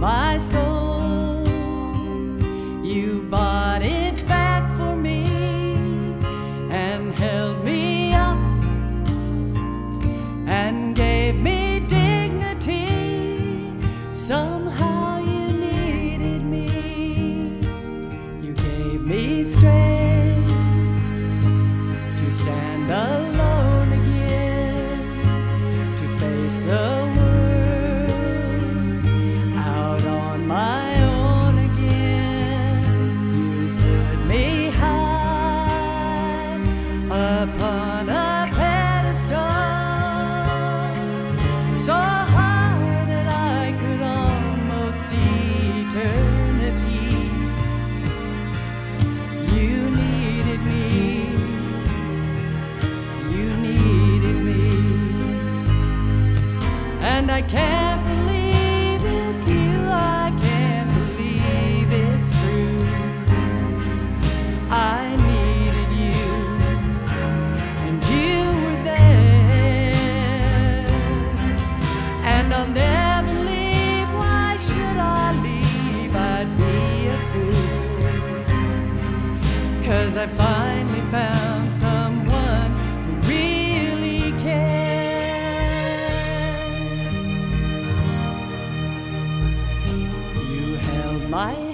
my soul. You bought it back for me and held me up and gave me dignity. Somehow you needed me. You gave me strength to stand alone again, to face the world out on my own again. You put me high upon a pedestal, so high that I could almost see eternity. You needed me. And I can't believe it's you, I can't believe it's true. I needed you, and you were there. And I'll never leave, why should I leave? I'd be a fool, 'cause I finally found someone who really cares. My